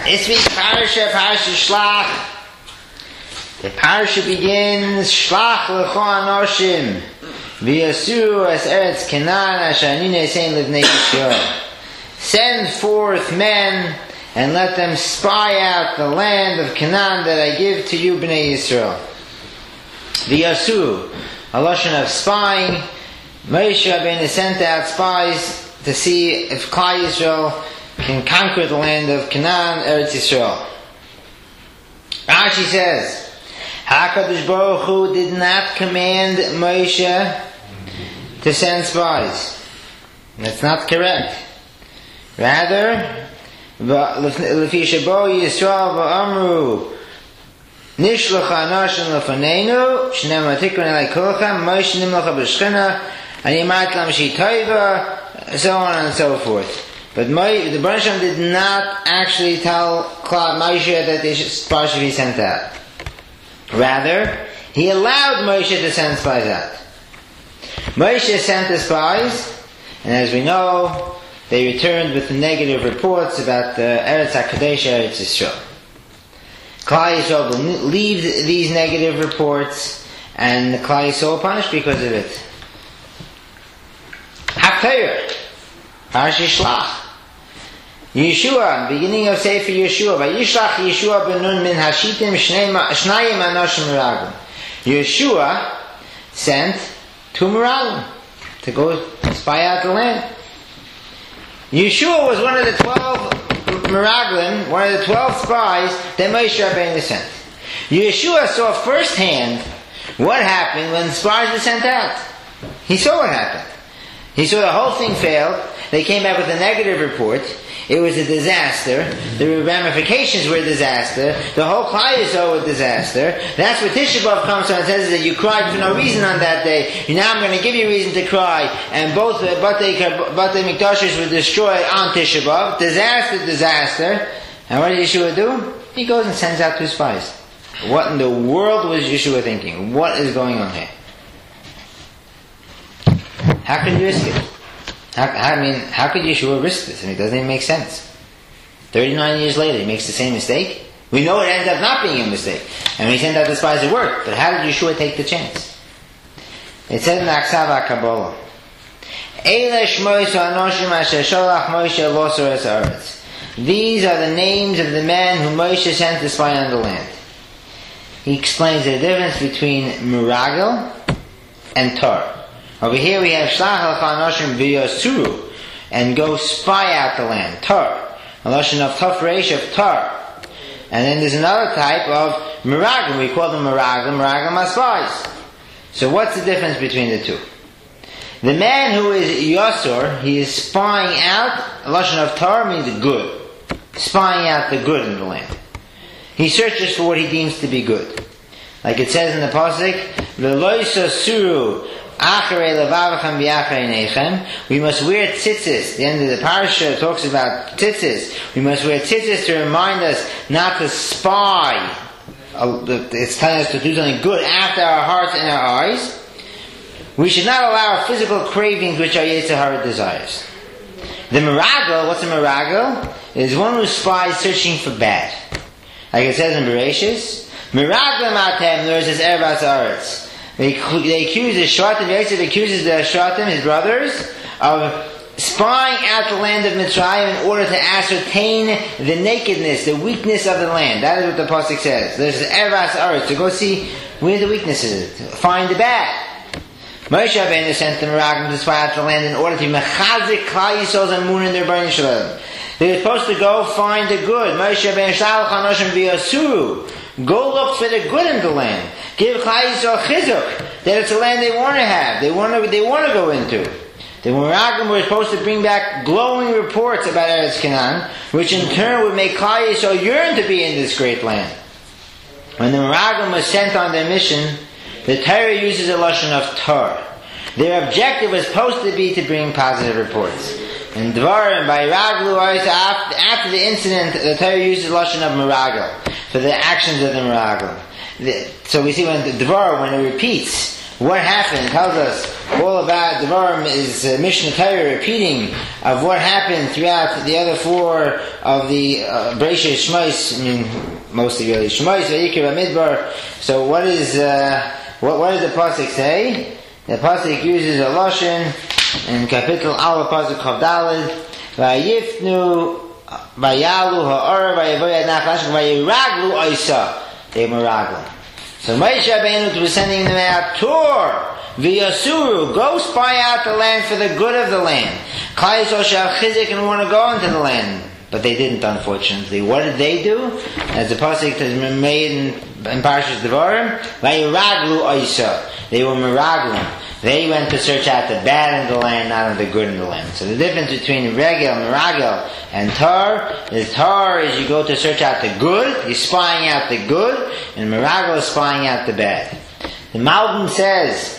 This week's parasha, Shlach. The parasha begins, Shlach lecho anoshim, v'yasuru es eretz Canaan asher ani nesein livnei Yisrael. Send forth men and let them spy out the land of Canaan that I give to you, Bnei Yisrael. V'yasuru, a lashon of spying. Moshe Rabbeinu sent out spies to see if Klal Yisrael can conquer the land of Canaan, Eretz Yisrael. Rashi says, HaKadosh Baruch Hu did not command Moshe to send spies. That's not correct. Rather, Lefi Shabo Yisrael v'amru Nishlocha anashim lefaneinu Shnema tikron elai kolchem Moshe nimlocha b'shchina Ani amat lam shitayva, so on and so forth. But the Baruch Hashem did not actually tell Moshe that spies should be sent out. Rather, he allowed Moshe to send spies out. Moshe sent the spies, and as we know, they returned with negative reports about the Eretz HaKadosh, Eretz Yisrael. Klal Yisrael believed these negative reports, and Klal Yisrael punished because of it. HaTorah, Parashat Shlach. Yeshua, beginning of Sefer Yeshua, Vayishlach Yeshua ben Nun min Hashitim Shnayim Anoshim Meraglim. Yeshua sent two Meraglim to go spy out the land. Yeshua was one of the 12 Meraglim, one of the 12 spies that Moshe Rabbeinu sent. Yeshua saw firsthand what happened when spies were sent out. He saw what happened. He saw the whole thing failed. They came back with a negative report. It was a disaster. The ramifications were a disaster. The whole Klal Yisrael was a disaster. That's what Tisha B'Av comes from and says that you cried for no reason on that day. Now I'm going to give you reason to cry. And both Batei Mikdashos were destroyed on Tisha B'Av. Disaster. And what did Yeshua do? He goes and sends out two spies. What in the world was Yeshua thinking? What is going on here? How can you risk it? How could Yeshua risk this? It doesn't even make sense. 39 years later, he makes the same mistake. We know it ended up not being a mistake. And when he sent out the spies, it worked. But how did Yeshua take the chance? It said in the Aksav HaKabbalah, these are the names of the men whom Moshe sent to spy on the land. He explains the difference between Meragel and Tar. Over here we have Shlach lecho anoshim v'yasuru, and go spy out the land. Tar. A lashon of Taf Reish of Tar. And then there's another type of Meraglim. We call them Meraglim are spies. So what's the difference between the two? The man who is Yasur, he is spying out. A lashon of Tar means good. Spying out the good in the land. He searches for what he deems to be good. Like it says in the Pasuk, V'lo yisasuru we must wear tzitzis. The end of the parasha talks about tzitzis. We must wear tzitzis to remind us not to spy. It's telling us to do something good after our hearts and our eyes. We should not allow our physical cravings, which are Yetzer Hara desires. The Meragel, what's a Meragel? Is one who spies searching for bad. Like it says in Bereshis, Meragel matem, there is this Erev Haaretz. They accuse the Shvatim, Yosef accuses the Shvatim, his brothers, of spying out the land of Mitzrayim in order to ascertain the nakedness, the weakness of the land. That is what the Pasuk says. There's Erev Haaretz, to go see where the weakness is, to find the bad. Moshe Rabbeinu sent the Meraglim to spy out the land in order to mechazik Klal Yisrael's amun in their burning shalom. They were supposed to go find the good. Moshe Rabbeinu shalach anoshim v'yasuru. Go look for the good in the land. Give Klal Yisrael chizuk that it's a land they want to have. They want to go into. The Meraglim were supposed to bring back glowing reports about Eretz Canaan, which in turn would make Klal Yisrael yearn to be in this great land. When the Meraglim was sent on their mission, the Torah uses a lashon of Tar. Their objective was supposed to be to bring positive reports. In Dvarim, by Raglu, after the incident, the Torah uses the lashon of Meragel for the actions of the Meragel. So we see when the Dvar, when it repeats, what happened. It tells us all about the Devarim is Mishnah Torah repeating of what happened throughout the other four of the Bereishis Shmos. I mean, mostly really Shmos, Vayikra, Bamidbar. So what does the pasuk say? The pasuk uses a lashon in Kapitel Aleph pasuk Chav Daled. Vayifnu, Vayalu ha'ara, Vayavoyad nachlash, Vayiraglu oisa. They were raglim. So Moshe Rabbeinu was sending them out, Tur, v'yasuru, go spy out the land for the good of the land. Klal Yisrael shall chizik and want to go into the land. But they didn't, unfortunately. What did they do? As the pasuk has been made in Parshas Devarim, vayiraglu oisa. They were meraglim. They went to search out the bad in the land, not the good in the land. So the difference between regel, meragel, and tar is you go to search out the good, you're spying out the good, and meragel is spying out the bad. The Malbim says,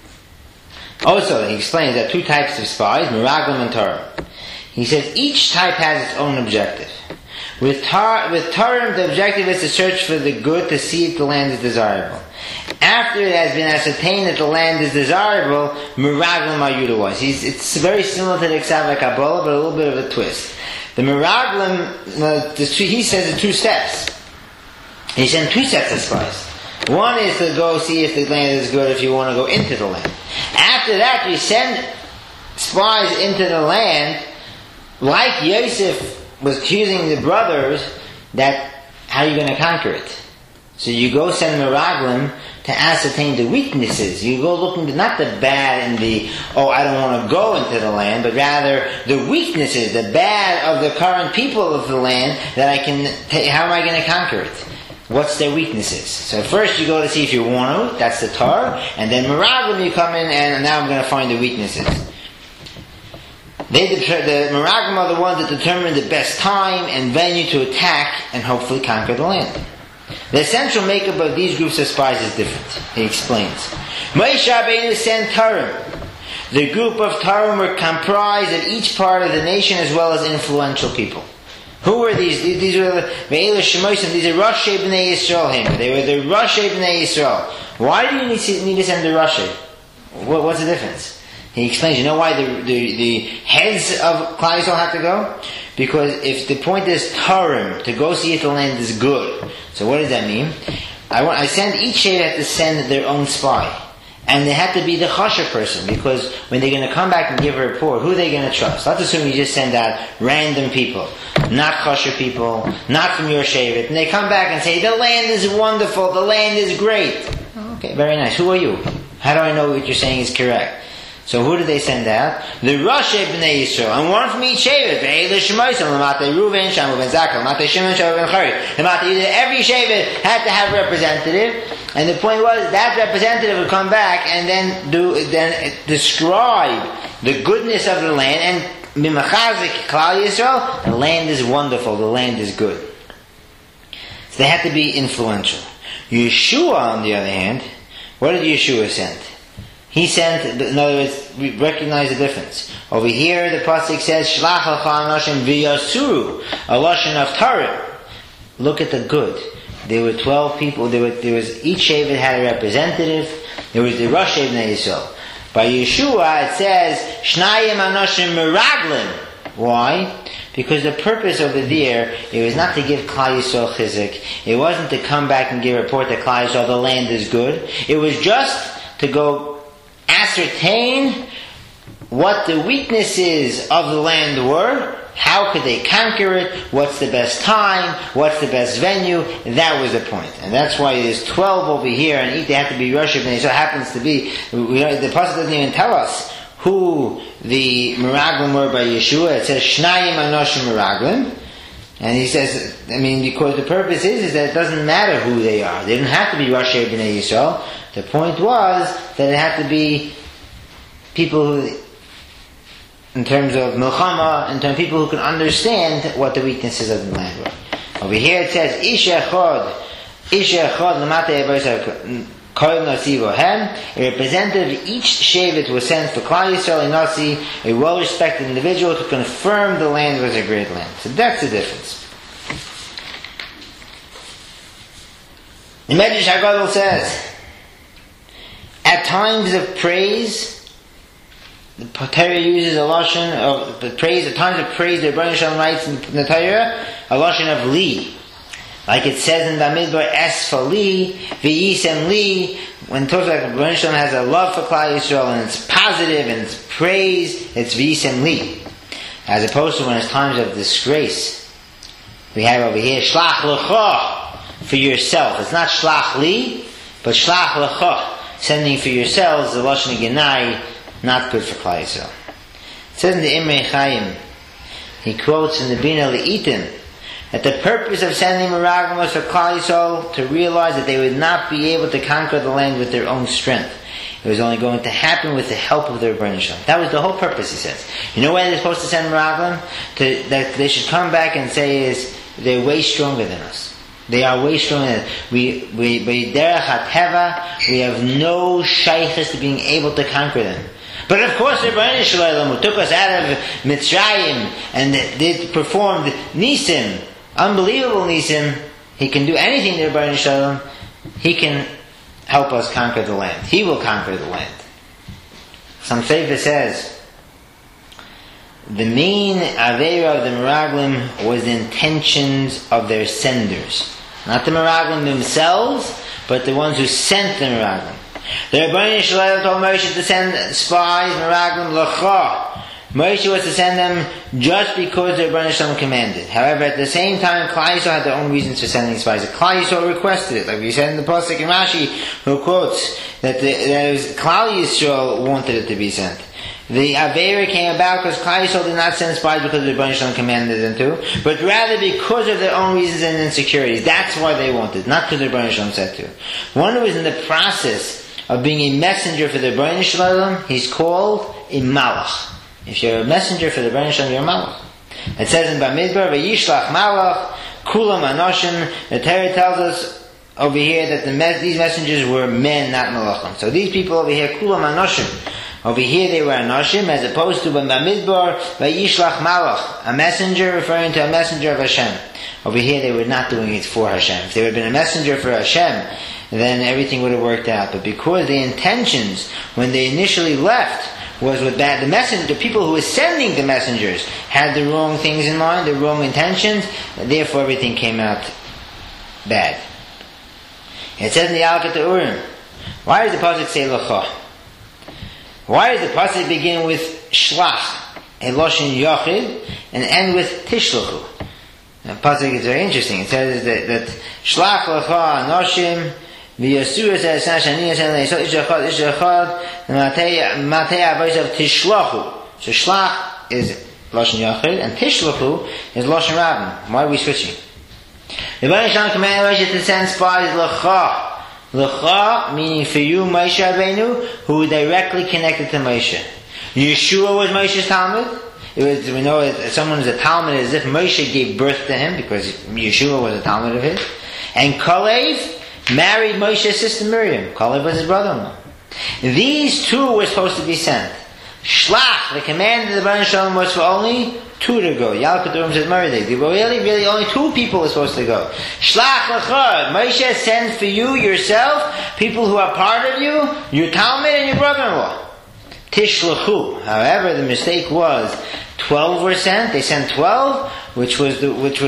also he explains there are two types of spies, meraglim and tar. He says each type has its own objective. With Tarim, the objective is to search for the good to see if the land is desirable. After it has been ascertained that the land is desirable, Meraglim are utilized. It's very similar to the Ksava Kabbalah, but a little bit of a twist. The Meraglim, he says in two steps. He sent two sets of spies. One is to go see if the land is good if you want to go into the land. After that, you send spies into the land, like Yosef was accusing the brothers that how are you going to conquer it? So you go send Meraglim to ascertain the weaknesses. You go looking not the bad and I don't want to go into the land, but rather the weaknesses, the bad of the current people of the land that how am I going to conquer it? What's their weaknesses? So first you go to see if you want to, that's the tar, and then Meraglim you come in and now I'm going to find the weaknesses. The Meraglim are the ones that determine the best time and venue to attack and hopefully conquer the land. The essential makeup of these groups of spies is different. He explains. Moshe Rabbeinu sent Tarim. The group of Tarim were comprised of each part of the nation as well as influential people. Who were these? These were the Ve'ela Shemosim. These are Rashi B'nai Yisrael. They were the Rashi B'nai Yisrael. Why do you need to send the Rashi? What's the difference? He explains, you know why the heads of Klal Yisrael have to go? Because if the point is Tarim, to go see if the land is good. So what does that mean? I send each Shevet to send their own spy. And they have to be the Chasher person, because when they're going to come back and give a report, who are they going to trust? Let's assume you just send out random people, not Chasher people, not from your Shevet, and they come back and say, the land is wonderful, the land is great. Okay, very nice. Who are you? How do I know what you're saying is correct? So who did they send out? The Rashi B'nai Yisrael, and one from each Shevet. Ve'ela Shemosim, L'matei Ruven, Shamu ben Zakar, L'matei Shimon, Shamu ben Chari. Every Shevet had to have a representative, and the point was that representative would come back and then describe the goodness of the land, and Mimachazik Klal Yisrael, the land is wonderful, the land is good. So they had to be influential. Yeshua, on the other hand, what did Yeshua send? He sent, in other words, we recognize the difference. Over here, the pasuk says, Shlach lecha anashim v'yasuru, a lashon of Tarim. Look at the good. There were 12 people. There was each Shevet had a representative. There was the Rosh B'nai Yisrael. By Yeshua, it says, Shnayim anashim meraglim. Why? Because the purpose over there, it was not to give Klal Yisrael chizik. It wasn't to come back and give a report that Klal Yisrael, the land is good. It was just to go ascertain what the weaknesses of the land were, how could they conquer it, what's the best time, what's the best venue. That was the point. And that's why there's 12 over here, and each they have to be Rosh Hashanah. So it happens to be, the pasuk doesn't even tell us who the Meraglim were by Yeshua. It says, Shnayim Anoshim Meraglim. And he says, because the purpose is that it doesn't matter who they are. They didn't have to be Rosh B'nai Yisrael. The point was that it had to be people who, in terms of milchama, in terms of people who can understand what the weaknesses of the land were. Over here it says, Ish echad l'matei kol nasi bohem. A representative of each Shevet was sent for Klal Yisrael and Nasi, a well-respected individual, to confirm the land was a great land. So that's the difference. The Medrash HaGadol says, At times of praise, the Torah uses a lashon of the praise. At times of praise, the Rebbeinu Shalom writes in the Torah a lashon of li, like it says in Bamidbar, "Esfa li, v'yisem li." When it talks about the Rebbeinu Shalom has a love for Klal Yisrael and it's positive and it's praise, it's v'yisem li, as opposed to when it's times of disgrace. We have over here shlach lecha, for yourself. It's not shlach li, but shlach lecha, sending for yourselves. The lashon of Genai, not good for Klal Yisrael. It says in the Imrei Chaim, he quotes in the Bina Le'itim, that the purpose of sending Meraglim was for Klal Yisrael to realize that they would not be able to conquer the land with their own strength. It was only going to happen with the help of their Rebbeinu Shalom. That was the whole purpose, he says. You know why they're supposed to send Meraglim? That they should come back and say is, they're way stronger than us. They are way stronger than us. We derech hateva, we have no shaykhs to being able to conquer them. But of course, the Rebbeinu Shalom, who took us out of Mitzrayim and did performed Nisim, unbelievable Nisim, he can do anything to the Rebbeinu Shalom. He can help us conquer the land. He will conquer the land. Some Sefer says, the main Aveira of the Meraglim was the intentions of their senders. Not the Meraglim themselves, but the ones who sent the Meraglim. The Rebbeinu Shalom told Moshe to send spies, Meraglim, L'cha. Moshe was to send them just because the Rebbeinu Shalom commanded. However, at the same time, Klal Yisrael had their own reasons for sending spies. Klal Yisrael requested it, like we said in the Pasuk in Rashi, who quotes that Klal Yisrael wanted it to be sent. The Aveira came about because Klal Yisrael did not send spies because the Rebbeinu Shalom commanded them to, but rather because of their own reasons and insecurities. That's why they wanted, not because the Rebbeinu Shalom said to. One who is in the process of being a messenger for the Rebbeinu Shalom, he's called a malach. If you're a messenger for the Rebbeinu Shalom, you're a malach. It says in Bamidbar, "Vayishlach malach kulam anoshim." The Torah tells us over here that these messengers were men, not malachim. So these people over here, kulam anoshim. Over here they were anoshim, as opposed to Bamidbar, "Vayishlach malach," a messenger referring to a messenger of Hashem. Over here they were not doing it for Hashem. If they had been a messenger for Hashem, then everything would have worked out. But because the intentions, when they initially left, was with that, the people who were sending the messengers had the wrong things in mind, the wrong intentions, and therefore everything came out bad. It says in the Alkat Urim, why does the pasuk say L'cha? Why does the pasuk begin with Shlach, a lashon Yachid, and end with Tishlachu? The pasuk is very interesting. It says that Shlach L'cha Anoshim V'yasura says Shani says so Ishachad Matei Avos of Tishlachu. So Shlach is lashon Yachid and Tishlachu is lashon Rabban. Why are we switching? The Rebbeinu Shalom commanded Moshe to send spies L'cha. L'cha meaning for you, Moshe Rabbeinu, who were directly connected to Moshe. Yeshua was Moshe's Talmud. We know that someone is a Talmud as if Moshe gave birth to him, because Yeshua was a Talmud of his. And Kalev married Moshe's sister Miriam. Kalev was his brother-in-law. These two were supposed to be sent. Shlach, the command of the Rebbeinu Shalom, was for only two to go. Yalkut Urim says Meriday. Really, only two people are supposed to go. Shlach l'cha. Moshe sends for you, yourself, people who are part of you, your Talmud and your brother-in-law. Tishlachu. However, the mistake was 12 were sent. They sent 12, which was the will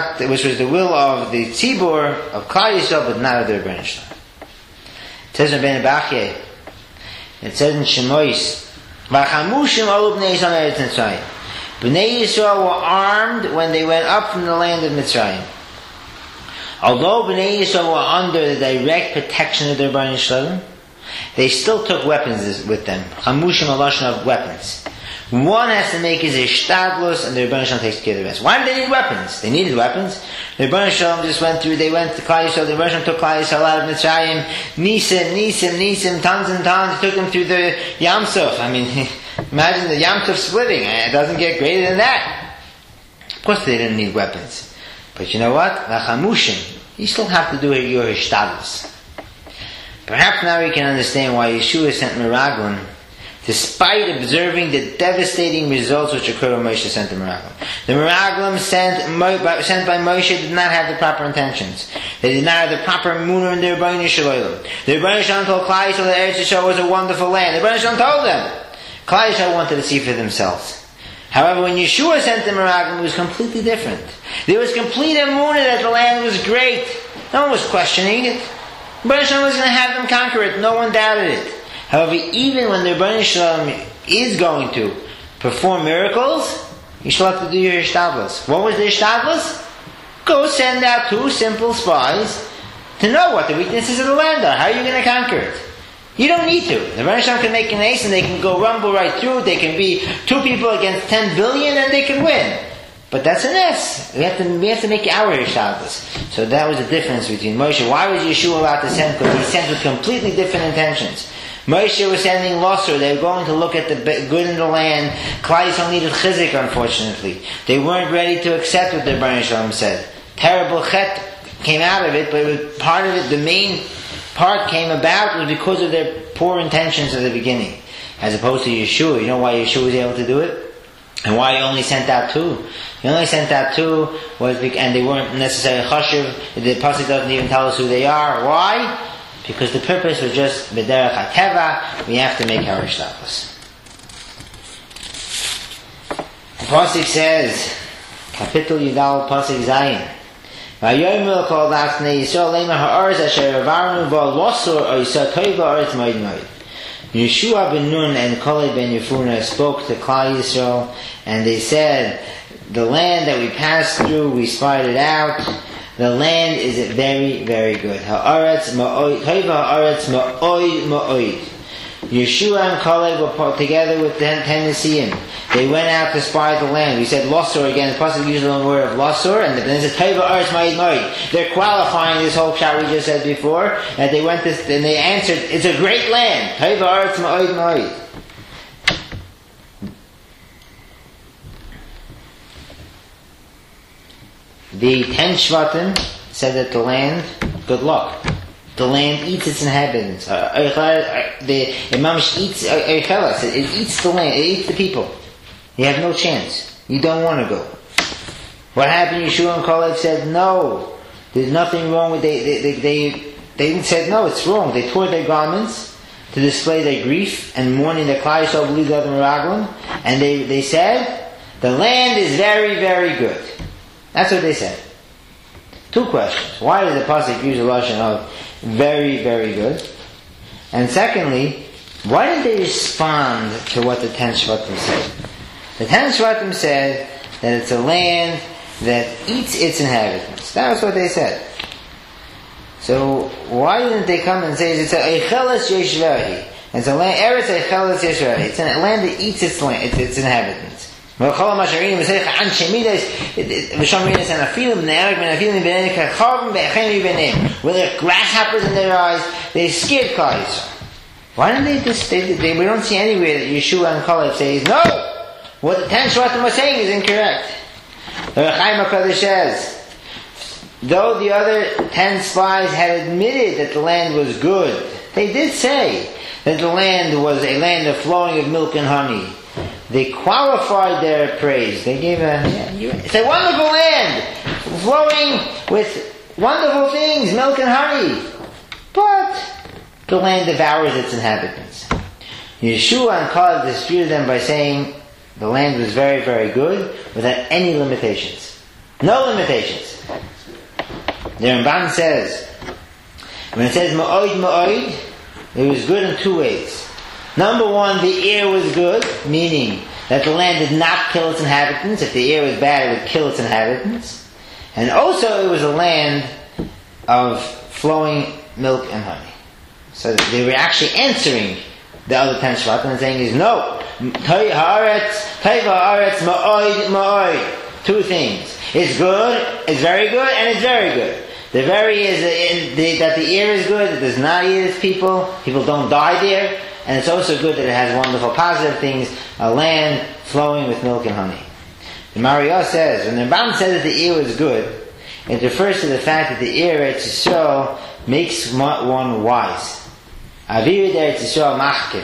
of the Tzibur of Klal Yisrael, but not of the Rebbeinu Shalom. It says in Ben Bachye. It says in Shemois, "Vachamushim olu bnei Yisrael eretz Mitzrayim." Bnei Yisrael were armed when they went up from the land of Mitzrayim. Although Bnei Yisrael were under the direct protection of the Rebbeinu Shalom, they still took weapons with them. Chamushim, a lashon of weapons. One has to make his ishtadlus, and the Rebbeinu Shalom takes care of the rest. Why did they need weapons? They needed weapons. The Rebbeinu Shalom they went to Klal Yisrael, the Rebbeinu Shalom took Klal Yisrael out of Mitzrayim, Nisim, tons and tons, took them through the Yam Suf. I mean, imagine the Yam Suf splitting. It doesn't get greater than that. Of course they didn't need weapons. But you know what? Vachamushim, you still have to do your ishtadlus. Perhaps now we can understand why Yeshua sent Meraglim despite observing the devastating results which occurred when Moshe sent the Meraglim. The Meraglim sent by Moshe did not have the proper intentions. They did not have the proper emunah in the Rebbeinu Shalom. The Rebbeinu Shalom told Klal Yisrael that Eretz Yisrael was a wonderful land. The Rebbeinu Shalom told them. Klal Yisrael wanted to see for themselves. However, when Yeshua sent the Meraglim, it was completely different. There was complete emunah that the land was great. No one was questioning it. The Rebbeinu Shalom was going to have them conquer it. No one doubted it. However, even when the Rebbeinu Shalom is going to perform miracles, you still have to do your Ishtadlus. What was the Ishtadlus? Go send out 2 simple spies to know what the weaknesses of the land are. How are you going to conquer it? You don't need to. The Rebbeinu Shalom can make an ace and they can go rumble right through. They can be 2 people against 10 billion and they can win. But that's an S. We have to make our Ishtadlus. So that was the difference between Moshe. Why was Yeshua allowed to send? Because he sent with completely different intentions. Moshe was sending Losser. They were going to look at the good in the land. Klal Yisrael needed chizik, unfortunately. They weren't ready to accept what the Rebbeinu Shalom said. Terrible chet came out of it, but it was part of it, the main part came about was because of their poor intentions at the beginning. As opposed to Yeshua. You know why Yeshua was able to do it? And why he only sent out 2? He only sent out 2 was and they weren't necessarily chashuv. The pasuk doesn't even tell us who they are. Why? Because the purpose was just b'derech hateva. We have to make our ishtadlus. The pasuk says, Kapitel Yudal pasuk Zayin. Vayomer kol dafnei Yisrael leimah ha'aretz asher avarnu bo losor oisah toiva aretz moed moed. Yeshua ben Nun and Kaleb ben Yefuna spoke to Klal Yisrael, and they said, the land that we passed through, we spied it out. The land is very, very good. Ha'aretz ma'oid, toiva ha'aretz ma'oid ma'oid. Yeshua and Kaleb were together with the 10 Nesiim. They went out to spy the land. We said Losor again. The pasuk uses the word of Losor, and then it says Teva Aretz Ma'id Ma'id. They're qualifying this whole shot we just said before, and they went this, and they answered, it's a great land. Teva Aretz Ma'id Ma'id. The 10 Shvatim said that the land, good luck. The land eats its inhabitants. The Imam eats Eichelas. It eats the land. It eats the people. You have no chance. You don't want to go. What happened? Yeshua and Kaleb said, no. There's nothing wrong with they said, no, it's wrong. They tore their garments to display their grief and mourning that Klal Yisrael believed the Meraglim. And they said, the land is very, very good. That's what they said. 2 questions. Why did the pasuk use a lashon of very, very good? And secondly, why didn't they respond to what the 10 Shvatim said? The 10 Shvatim said that it's a land that eats its inhabitants. That was what they said. So why didn't they come and say it's a Eicheles Yeshvahi? It's a land, Eretz Eicheles Yeshvahi. It's a land that eats its inhabitants. Where there's grasshoppers in their eyes, they scared Klal Yisrael. Why didn't they just, we don't see anywhere that Yeshua and Kaleb say, no! What the 10 Shvatim are saying is incorrect. The Rechaim HaKadosh says, though the other 10 spies had admitted that the land was good, they did say that the land was a land of flowing of milk and honey. They qualified their praise. They gave it's a wonderful land, flowing with wonderful things, milk and honey. But the land devours its inhabitants. Yeshua and Kaleb disputed them by saying the land was very, very good without any limitations. No limitations. The Ramban says, when it says ma'oid ma'oid, it was good in 2 ways. Number 1, the air was good, meaning that the land did not kill its inhabitants. If the air was bad, it would kill its inhabitants. And also it was a land of flowing milk and honey. So they were actually answering the other 10 Shvatim and saying is no. Haaretz, Teva Haaretz, Ma'oid, Ma'oid. 2 things. It's good, it's very good, and it's very good. The very is that the air is good, it does not eat its people don't die there, and it's also good that it has wonderful positive things, a land flowing with milk and honey. The Maria says, when the Rambam says that the air is good, it refers to the fact that the air Eretz Yisrael makes one wise. Avir Eretz Yisrael machkiv.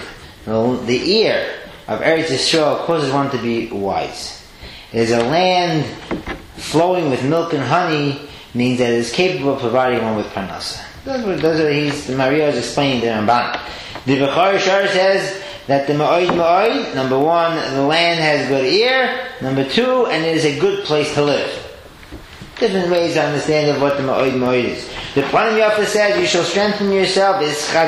The ear of Eretz Yisrael causes one to be wise. It is a land flowing with milk and honey, means that it is capable of providing one with parnasa. Those are the Maria is explaining the Ramban. The Bechor Shor says that the Ma'od, number one, the land has good ear, number two, and it is a good place to live. Different ways to understand of what the Ma'od is. The Panim Yafa says, you shall strengthen yourself.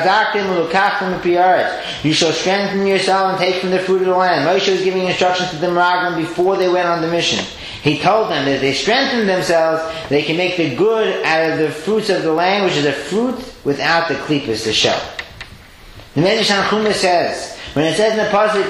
You shall strengthen yourself and take from the fruit of the land. Moshe was giving instructions to the Meraglim before they went on the mission. He told them that if they strengthen themselves, they can make the good out of the fruits of the land, which is a fruit without the klippas, the shell. The Medrash Tanchuma says, when it says in the pasuk,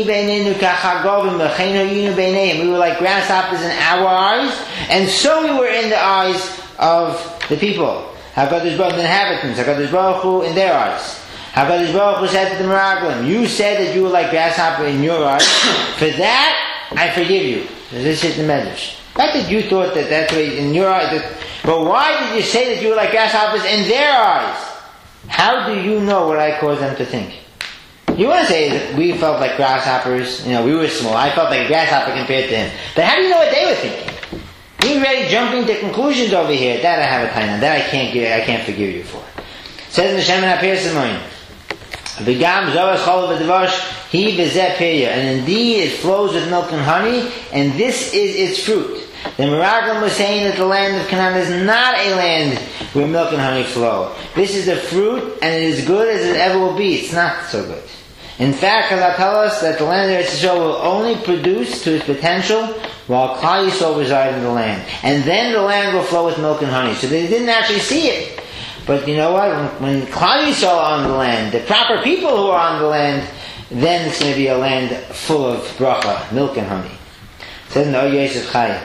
we were like grasshoppers in our eyes, and so we were in the eyes of the people. HaKadosh Baruch Hu, the inhabitants, HaKadosh Baruch Hu in their eyes. HaKadosh Baruch Hu said to the Meraglim, you said that you were like grasshopper in your eyes. For that, I forgive you. This is the Medrash. The fact that you thought that that's way in your eyes, but why did you say that you were like grasshoppers in their eyes? How do you know what I caused them to think? You want to say that we felt like grasshoppers, we were small. I felt like a grasshopper compared to him. But how do you know what they were thinking? You're already jumping to conclusions over here. That I have a time on. That I can't forgive you for. It says in the Shem and HaPirsimon, V'gam Zoras Chol V'Devash Hi V'zeh Pirya, and indeed it flows with milk and honey, and this is its fruit. The Meraglim was saying that the land of Canaan is not a land where milk and honey flow. This is the fruit, and it is good as it ever will be. It's not so good. In fact, Chazal tell us that the land of Eretz Yisrael will only produce to its potential while Klal Yisrael reside in the land. And then the land will flow with milk and honey. So they didn't actually see it. But you know what? When Klal Yisrael are on the land, the proper people who are on the land, then it's going to be a land full of bracha, milk and honey. It says in the Oyes of Chaya,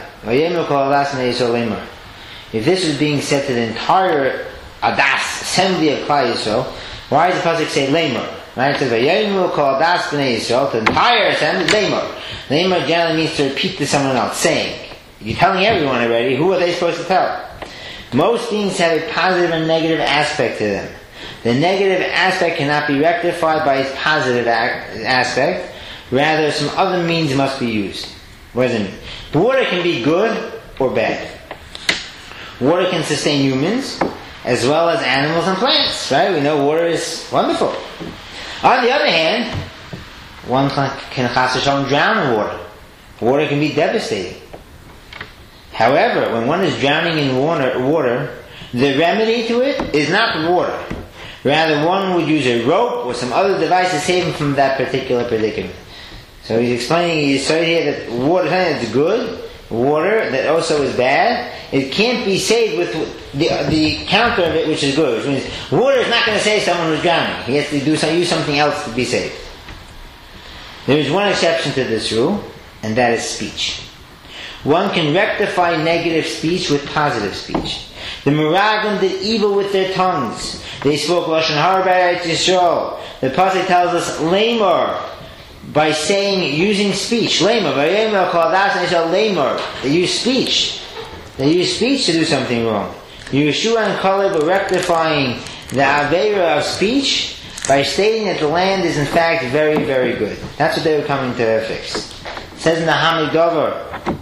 if this was being said to the entire Adas, assembly of Klal Yisrael, why does the pasuk say Lemor? Right? It says Vayomer kol Adas b'nei Yisrael, the entire assembly, Lemor. Lemor generally means to repeat to someone else, saying. You're telling everyone already, who are they supposed to tell? Most things have a positive and negative aspect to them. The negative aspect cannot be rectified by its positive aspect. Rather, some other means must be used. What does it mean? Water can be good or bad. Water can sustain humans as well as animals and plants. Right? We know water is wonderful. On the other hand, one can chas v'shalom drown in water. Water can be devastating. However, when one is drowning in water, the remedy to it is not the water. Rather, one would use a rope or some other device to save him from that particular predicament. So he's sorry here that water, something that's good, water that also is bad, it can't be saved with the counter of it, which is good. Which means water is not going to save someone who's drowning. He has to use something else to be saved. There is one exception to this rule, and that is speech. One can rectify negative speech with positive speech. The Meraglim did evil with their tongues. They spoke Lashon Hara about Eretz Yisrael. The pasuk tells us Lemor, by using speech. Lemor, Vayomer kol Adas b'nei Yisrael Lemor. They use speech. They use speech to do something wrong. Yeshua and Caleb were rectifying the Aveira of speech by stating that the land is in fact very, very good. That's what they were coming to fix. It says in the Hamidover,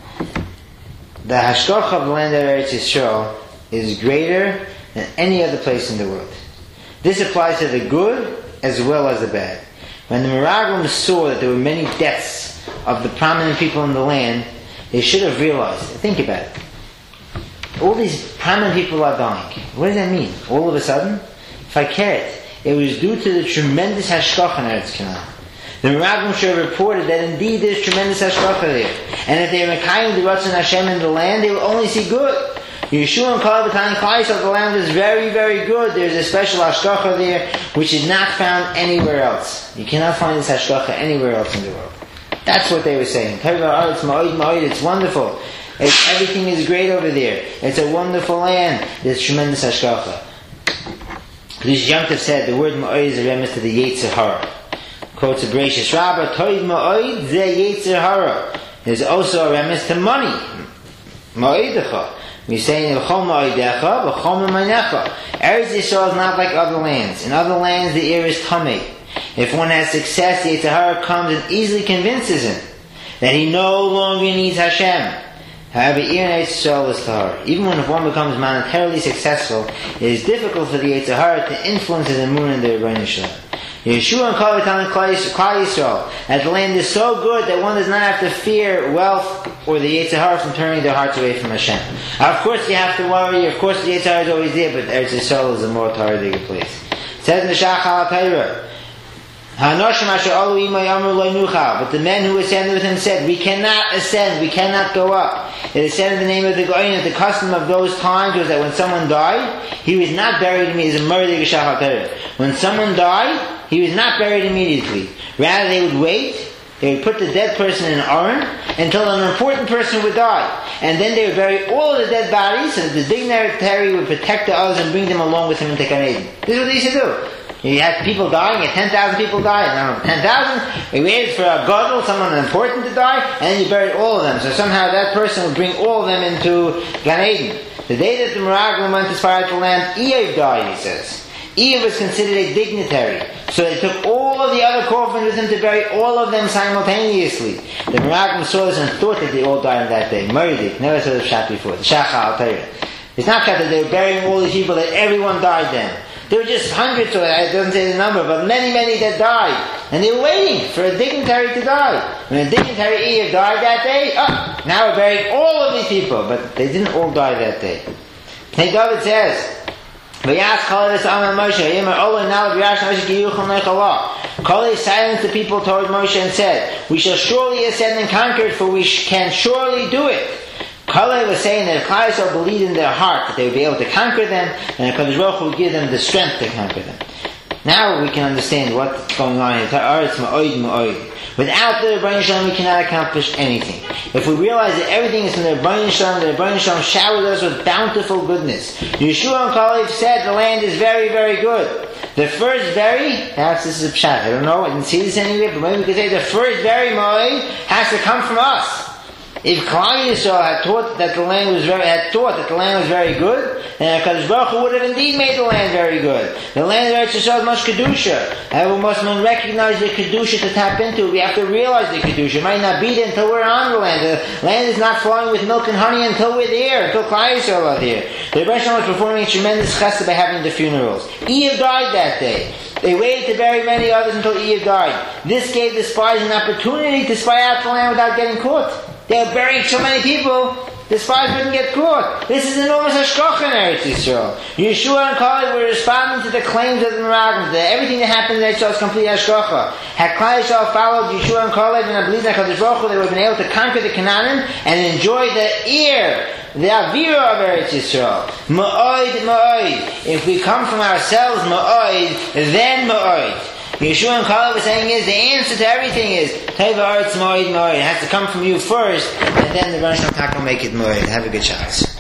the hashgacha of the land of Eretz Yisrael is greater than any other place in the world. This applies to the good as well as the bad. When the Meraglim saw that there were many deaths of the prominent people in the land, they should have realized, think about it, all these prominent people are dying. What does that mean? All of a sudden? If I cared, it was due to the tremendous hashgacha in Eretz Canaan. The Meraglim should have reported that indeed there's tremendous hashgacha there. And if they were mekayim the Ratzon Hashem in the land, they will only see good. Yeshua and Caleb and Klal Yisrael, the land is very, very good. There's a special hashgacha there, which is not found anywhere else. You cannot find this hashgacha anywhere else in the world. That's what they were saying. It's wonderful. Everything is great over there. It's a wonderful land. There's tremendous hashgacha. This Yom Tov said the word ma'od is a reference to the Yetzer Hara. Quotes a gracious rabbi, Toiv ma'od ze Yetzer Hara. There's also a reference to money. Ma'odecha. We're saying V'chol ma'odecha, v'chol ma'manecha. Eretz Yisrael is not like other lands. In other lands the air is tamei. If one has success, the Yetzer Hara comes and easily convinces him that he no longer needs Hashem. However, even when one becomes monetarily successful, it is difficult for the Yetzer Hara to influence his emunah in the Rebbeinu Shalom. Yeshua and Kalev telling Klal Yisrael that the land is so good that one does not have to fear wealth or the Yetzer Hara from turning their hearts away from Hashem. Of course you have to worry, of course the Yetzer Hara is always there, but Eretz Yisrael is a more tardy place. It says in the Shach HaTorah, but the men who ascended with him said, we cannot ascend, we cannot go up. It is said in the name of the Goyin that the custom of those times was that when someone died, he was not buried immediately. As a murder of Shach HaTorah. When someone died, he was not buried immediately. Rather, they would wait. They would put the dead person in an urn until an important person would die. And then they would bury all of the dead bodies so that the dignitary would protect the others and bring them along with him into Gan Eden. This is what they used to do. You had people dying, you had 10,000 people die, and I don't know, 10,000, we waited for a gadol, someone important to die, and then you buried all of them. So somehow that person would bring all of them into Gan Eden. The day that the Meraglim went as far as the land, Eiv died, he says. Eiv was considered a dignitary. So they took all of the other coffins with them to bury all of them simultaneously. The Meraglim saw this and thought that they all died on that day. Murdered. Never saw the shot before. The Shach HaTorah. It's not that they were burying all these people, that everyone died then. There were just hundreds, or it doesn't say the number, but many, many that died. And they were waiting for a dignitary to die. When a dignitary Eiv died that day, now we're burying all of these people. But they didn't all die that day. St. David says, Kalev silenced the people toward Moshe and said, we shall surely ascend and conquer it, for we can surely do it. Kalev was saying that if Klal Yisrael believed in their heart that they would be able to conquer them, and HaKadosh Baruch Hu would give them the strength to conquer them. Now we can understand what's going on here. Without the Rebbeinu Shalom, we cannot accomplish anything. If we realize that everything is from the Rebbeinu Shalom, the Rebbeinu Shalom showered us with bountiful goodness. Yeshua and Kalev said the land is very, very good. The first berry, perhaps this is a pshat, I don't know, I didn't see this anywhere, but maybe we could say the first berry, Moed, has to come from us. If Klal Yisrael had thought that the land was very good, then HaKadosh Baruch Hu would have indeed made the land very good. The land of Eretz Yisrael is much kedusha. However, we must recognize the kedusha to tap into. We have to realize the kedusha. It might not be there until we're on the land. The land is not flowing with milk and honey until we're there, until Klal Yisrael are there. The Rebbe Shalom was performing a tremendous chesed by having the funerals. Eiv died that day. They waited to bury many others until Eiv died. This gave the spies an opportunity to spy out the land without getting caught. They were burying so many people, the spies wouldn't get caught. This is enormous hashgacha in Eretz Yisrael. Yeshua and Kalev were responding to the claims of the Meraglim, that everything that happened in Eretz Yisrael is complete hashgacha. Had Klal Yisrael followed Yeshua and Kalev and believed in HaKadosh Baruch Hu, they would have been able to conquer the Canaanim and enjoy the the avira of Eretz Yisrael. Ma'od, ma'od. If we come from ourselves, ma'od, then ma'od. Yeshua and Kalev was saying is, the answer to everything is, Teva Arts Moed Moed. It has to come from you first, and then the Rebbeinu Shalom will make it Moed. Have a good Shabbos.